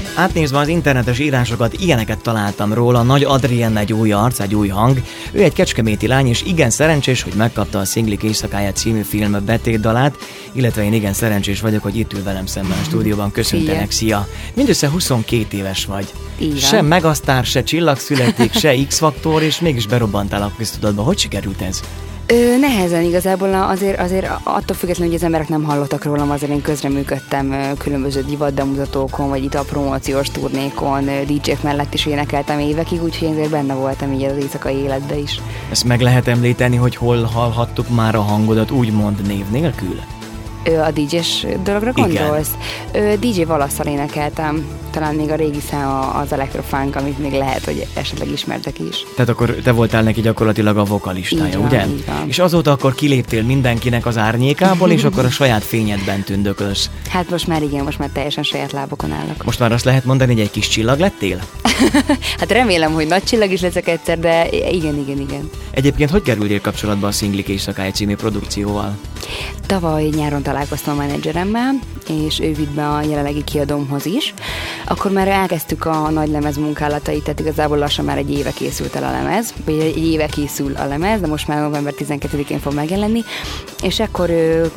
Átnézve az internetes írásokat, ilyeneket találtam róla. Nagy Adrien egy új arc, egy új hang. Ő egy kecskeméti lány, és igen szerencsés, hogy megkapta a Szinglik éjszakája című film betétdalát, illetve én igen szerencsés vagyok, hogy itt ül velem szemben a stúdióban. Köszöntelek, szia! Mindössze 22 éves vagy. Igen. Se megasztár, se csillagszületik, se X-faktor, és mégis berobbantál a köztudatba. Hogy sikerült ez? Nehezen igazából, azért attól függetlenül, hogy az emberek nem hallottak rólam, azért én közreműködtem különböző divatbemutatókon, vagy itt a promóciós turnékon, DJ-k mellett is énekeltem évekig, úgyhogy én azért benne voltam így az éjszakai életbe is. Ezt meg lehet említeni, hogy hol hallhattuk már a hangodat úgymond név nélkül? A DJ-s dologra gondolsz? DJ Valasszal énekeltem, talán még a régi szám az Electrofunk, amit még lehet, hogy esetleg ismertek is. Tehát akkor te voltál neki gyakorlatilag a vokalistája, így ugye? Így van. És azóta akkor kiléptél mindenkinek az árnyékából, és akkor a saját fényedben tündökölsz. Hát most már teljesen saját lábokon állok. Most már azt lehet mondani, hogy egy kis csillag lettél? Hát remélem, hogy nagy csillag is leszek egyszer, de igen. Egyébként hogy kerültél kapcsolatba a Szinglik éjszakája című produkcióval? Tavaly nyáron találkoztam a menedzseremmel, és ő vitt be a jelenlegi kiadómhoz is. Akkor már elkezdtük a nagy lemez munkálatait, tehát igazából lassan már egy éve készült el a lemez, vagy egy éve készül a lemez, de most már november 12-én fog megjelenni, és akkor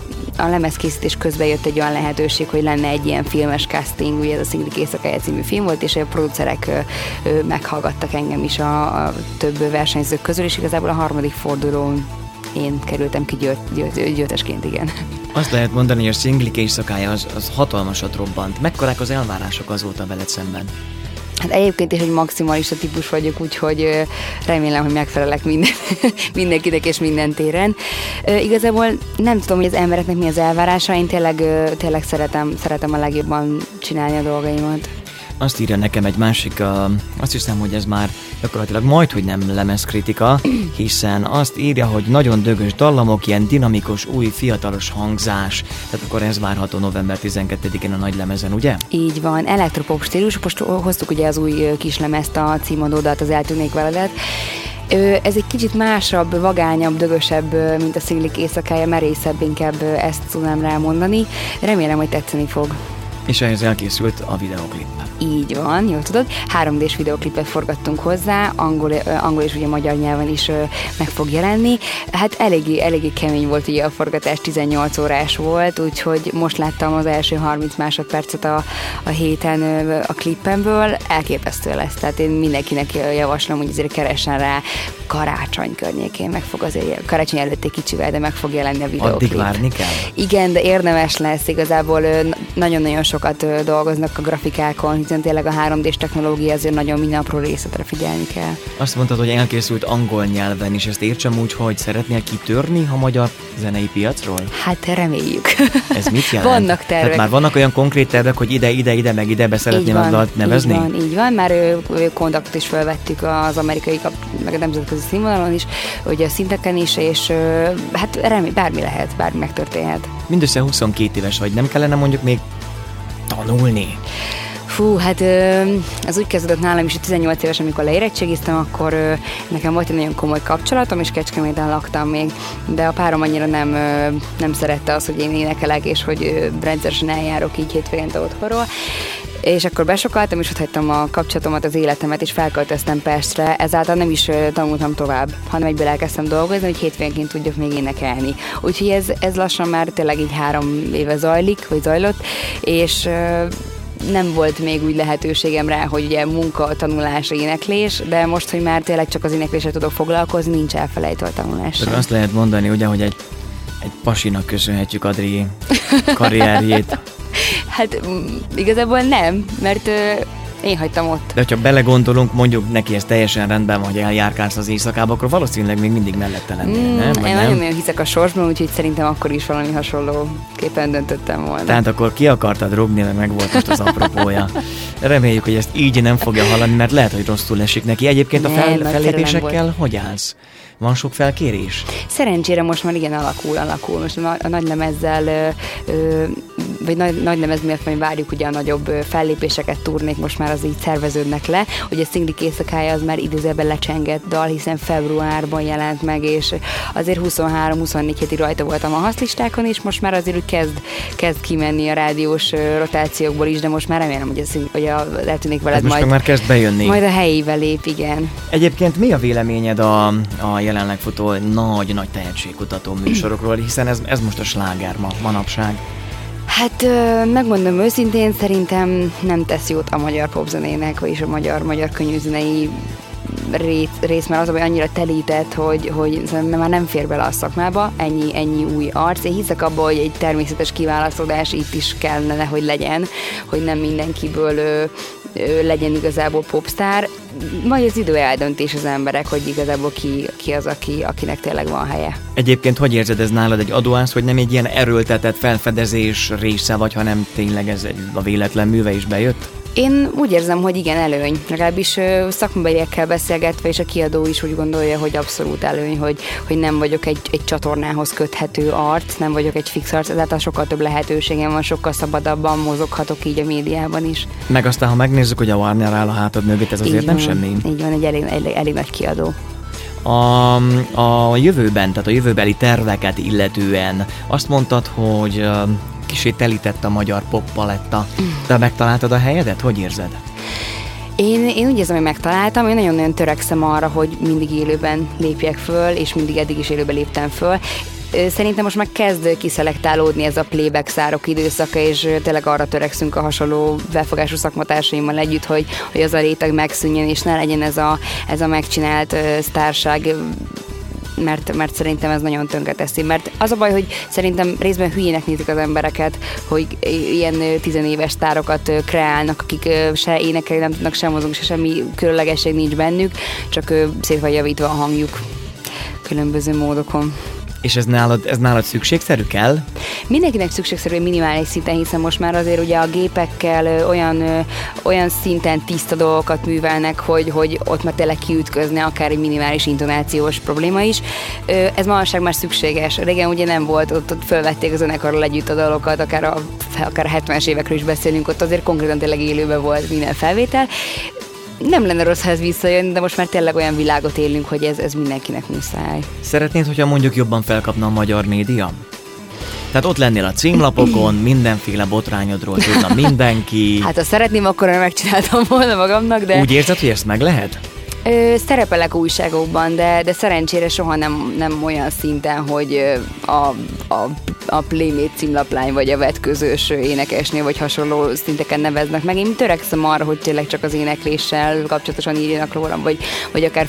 a lemezkészítés közben jött egy olyan lehetőség, hogy lenne egy ilyen filmes casting, ugye ez a Szinglik éjszakája című film volt, és a producerek meghallgattak engem is a több versenyzők közül, és igazából a harmadik fordulón én kerültem ki győztesként, igen. Azt lehet mondani, hogy a Szinglik éjszakája az hatalmasat robbant. Mekkorák az elvárások azóta veled szemben? Hát egyébként is egy maximalista típus vagyok, úgyhogy remélem, hogy megfelelek mindenkinek és minden téren. Igazából nem tudom, hogy az embereknek mi az elvárása, én tényleg szeretem a legjobban csinálni a dolgaimat. Azt írja nekem egy másik, azt hiszem, hogy ez már gyakorlatilag majdhogy nem lemezkritika, hiszen azt írja, hogy nagyon dögös dallamok, ilyen dinamikus, új, fiatalos hangzás, tehát akkor ez várható november 12-én a nagy lemezen, ugye? Így van, elektropop stílus, most hoztuk ugye az új kislemezt, a címadódat, az Eltűnnék veledet. Ez egy kicsit másabb, vagányabb, dögösebb, mint a Szinglik éjszakája, merészebb, inkább ezt tudnám rámondani. Remélem, hogy tetszeni fog. És ehhez elkészült a videoklip. Így van, jól tudod. 3D-s videoklipet forgattunk hozzá, angol és ugye magyar nyelven is meg fog jelenni. Hát eléggé kemény volt ugye a forgatás, 18 órás volt, úgyhogy most láttam az első 30 másodpercet a héten a klippemből, elképesztő lesz. Tehát én mindenkinek javaslom, hogy azért keressen rá karácsony környékén, meg fog azért, karácsony előtt egy kicsivel, de meg fog jelenni a videoklip. Addig várni kell? Igen, de érdemes lesz, igazából nagyon-nagyon sokat dolgoznak a grafikákon, hiszen tényleg a 3D-s technológia azért nagyon minden apró részletre figyelni kell. Azt mondtad, hogy elkészült angol nyelven is, ezt értsem úgy, hogy szeretnél kitörni a magyar zenei piacról? Hát reméljük. Ez mit jelent? Vannak tervek. Tehát már vannak olyan konkrét tervek, hogy ide, meg ide be szeretném a dalt nevezni? Így van, már kontaktot is felvettük az amerikai, meg a nemzetközi színvonalon is, ugye a szinteken is, és hát bármi lehet, bármi megtörténhet. Mindössze 22 éves vagy, nem kellene mondjuk még tanulni? Fú, hát az úgy kezdődött nálam is, hogy 18 éves, amikor leérettségiztem, akkor nekem volt egy nagyon komoly kapcsolatom, és Kecskeméten laktam még, de a párom annyira nem szerette azt, hogy én énekelek, és hogy rendszeresen eljárok így hétvégente otthonról. És akkor besokaltam, és ott hagytam a kapcsolatomat, az életemet, és felköltöztem Pestre, ezáltal nem is tanultam tovább, hanem egyből elkezdtem dolgozni, hogy hétvégén tudjak még énekelni. Úgyhogy ez lassan már tényleg így 3 éve zajlott, és nem volt még úgy lehetőségem rá, hogy ugye munka, tanulás, éneklés, de most, hogy már tényleg csak az éneklésre tudok foglalkozni, nincs elfelejtve a tanulás. Tehát azt lehet mondani, ugye, hogy egy pasinak köszönhetjük Adri karrierjét. Hát igazából nem, mert én hagytam ott. De hogyha belegondolunk, mondjuk neki ez teljesen rendben van, hogy eljárkálsz az éjszakába, akkor valószínűleg még mindig mellette lennél, nem? Én nagyon hiszek a sorsban, úgyhogy szerintem akkor is valami hasonlóképpen döntöttem volna. Tehát akkor ki akartad rúgni, meg volt most az apropója. Reméljük, hogy ezt így nem fogja hallani, mert lehet, hogy rosszul esik neki. Egyébként a fellépésekkel hogy állsz? Van sok felkérés? Szerencsére most már igen alakul. Most a nagy lemezzel vagy nagy lemez miatt majd várjuk ugye a nagyobb fellépéseket, turnék most már az így szerveződnek le, hogy a Szinglik éjszakája az már idézőben lecsengett dal, hiszen februárban jelent meg, és azért 23-24 hétig rajta voltam a haszlistákon, és most már azért úgy kezd kimenni a rádiós rotációkból is, de most már remélem, hogy eltűnik veled most már kezd bejönni. Majd a helyével lép, igen. Egyébként mi a véleményed a jelenleg futó nagy tehetségkutató műsorokról, hiszen ez most a sláger manapság? Hát megmondom őszintén, szerintem nem tesz jót a magyar popzenének, vagyis a magyar könnyűzenei rész, mert az, hogy annyira telített, hogy már nem fér bele a szakmába, ennyi új arc. Én hiszek abban, hogy egy természetes kiválasztás itt is kellene, hogy legyen, hogy nem mindenkiből legyen igazából popstar. Majd az idő eldöntés az emberek, hogy igazából ki az, akinek tényleg van helye. Egyébként hogy érzed, ez nálad egy adóász, hogy nem egy ilyen erőltetett felfedezés része vagy, hanem tényleg ez a véletlen műve is bejött? Én úgy érzem, hogy igen, előny. Legalábbis szakmabeliekkel beszélgetve, és a kiadó is úgy gondolja, hogy abszolút előny, hogy nem vagyok egy csatornához köthető arc, nem vagyok egy fix arc, ezáltal sokkal több lehetőségem van, sokkal szabadabban mozoghatok így a médiában is. Meg aztán, ha megnézzük, hogy a Warner áll a hátad mögött, ez azért nem semmi. Így van, egy elég nagy kiadó. A jövőben, tehát a jövőbeli terveket illetően azt mondtad, hogy kicsi telített a magyar poppaletta. Te megtaláltad a helyedet? Hogy érzed? Én úgy érzem, hogy megtaláltam, én nagyon-nagyon törekszem arra, hogy mindig élőben lépjek föl, és mindig eddig is élőben léptem föl. Szerintem most már kezd kiszelektálódni ez a playback szárok időszaka, és tényleg arra törekszünk a hasonló felfogású szakmatársaimmal együtt, hogy az a réteg megszűnjön, és ne legyen ez a megcsinált sztárság, mert szerintem ez nagyon tönkreteszi. Mert az a baj, hogy szerintem részben hülyének nézik az embereket, hogy ilyen tizenéves sztárokat kreálnak, akik se énekelni nem tudnak, sem mozogni, se semmi különlegesség nincs bennük, csak szét van javítva a hangjuk különböző módokon. És ez nálad szükségszerű kell? Mindenkinek szükségszerű minimális szinten, hiszen most már azért ugye a gépekkel olyan szinten tiszta dolgokat művelnek, hogy ott már tényleg kiütközne akár egy minimális intonációs probléma is. Ez manapság már szükséges. Régen ugye nem volt, ott fölvették a zenekarral együtt a dalokat, akár a 70-es évekről is beszélünk, ott azért konkrétan tényleg élőben volt minden felvétel. Nem lenne rossz, ha ez visszajön, de most már tényleg olyan világot élünk, hogy ez mindenkinek muszáj. Szeretnéd, hogyha mondjuk jobban felkapna a magyar média? Tehát ott lennél a címlapokon, mindenféle botrányodról tudna mindenki. Hát ha szeretném, akkor megcsináltam volna magamnak, de... Úgy érzed, hogy ezt meg lehet? Szerepelek újságokban, de szerencsére soha nem olyan szinten, hogy a Playmate címlaplány vagy a vetközős énekesnél vagy hasonló szinteken neveznek meg. Én törekszem arra, hogy tényleg csak az énekléssel kapcsolatosan írjanak rólam, vagy akár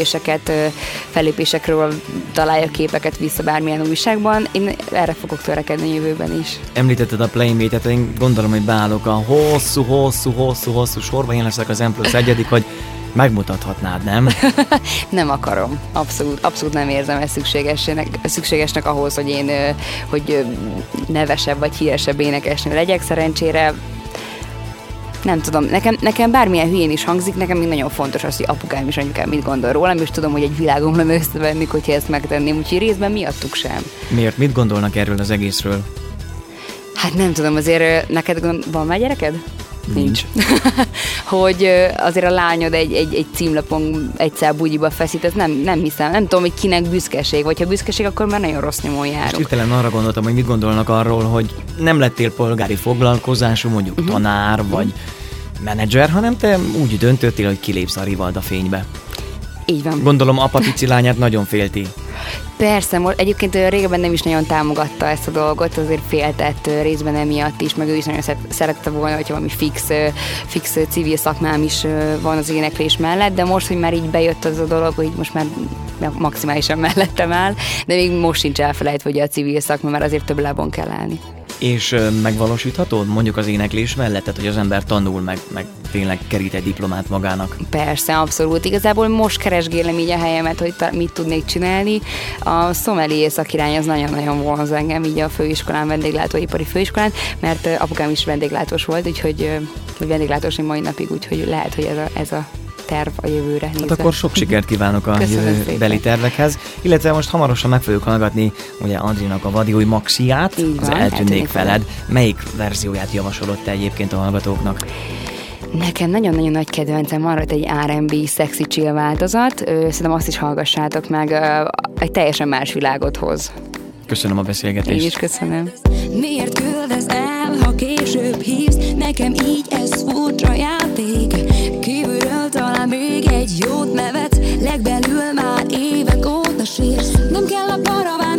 fellépésekről találjak képeket vissza bármilyen újságban. Én erre fogok törekedni a jövőben is. Említetted a Playmate-et, én gondolom, hogy beállok a hosszú sorba, én leszek az M+1, hogy megmutathatnád, nem? Nem akarom. Abszolút nem érzem ezt szükségesnek ahhoz, hogy én nevesebb vagy híresebb énekesnő legyek. Szerencsére nem tudom, nekem bármilyen hülyén is hangzik, nekem még nagyon fontos az, hogy apukám és anyukám mit gondol rólam, és tudom, hogy egy világom lenne összevenni, hogyha ezt megtenném, úgyhogy részben miattuk sem. Miért? Mit gondolnak erről az egészről? Hát nem tudom, azért neked van már gyereked? Nincs. Hogy azért a lányod egy címlapon egyszer bugyiba feszít, ez nem hiszem. Nem tudom, hogy kinek büszkeség, vagy ha büszkeség, akkor már nagyon rossz nyomon járunk. Hirtelen arra gondoltam, hogy mit gondolnak arról, hogy nem lettél polgári foglalkozású, mondjuk tanár, vagy menedzser, hanem te úgy döntöttél, hogy kilépsz a Rivalda fénybe. Így van. Gondolom, apa pici lányát nagyon félti. Persze, egyébként régebben nem is nagyon támogatta ezt a dolgot, azért féltett részben emiatt is, meg ő is nagyon szerette volna, hogyha valami fix civil szakmám is van az éneklés mellett, de most, hogy már így bejött az a dolog, hogy most már maximálisan mellettem áll, de még most sincs elfelejtve, hogy a civil szakma, mert azért több lábon kell állni. És megvalósíthatod mondjuk az éneklés mellett, tehát hogy az ember tanul, meg tényleg kerít egy diplomát magának? Persze, abszolút. Igazából most keresgélem így a helyemet, hogy mit tudnék csinálni. A sommelier szakirány az nagyon-nagyon vonz engem, így a főiskolán, vendéglátóipari főiskolán, mert apukám is vendéglátós volt, úgyhogy vendéglátós mai napig, úgyhogy lehet, hogy ez a terv a jövőre nézve. Hát akkor sok sikert kívánok a jövőbeli tervekhez, illetve most hamarosan meg fogjuk hallgatni ugye Adrinak a vadi új maxiát, az Eltűnnék veled. Melyik verzióját javasolod te egyébként a hallgatóknak? Nekem nagyon-nagyon nagy kedvencem van egy R&B sexy chill változat, szerintem azt is hallgassátok meg, egy teljesen más világot hoz. Köszönöm a beszélgetést. Én is köszönöm. Miért küldesz el, ha később hívsz? Nekem így ez furcsa játék. Kívülről talán még egy jót nevetsz, legbelül már évek óta sírsz. Nem kell a paraván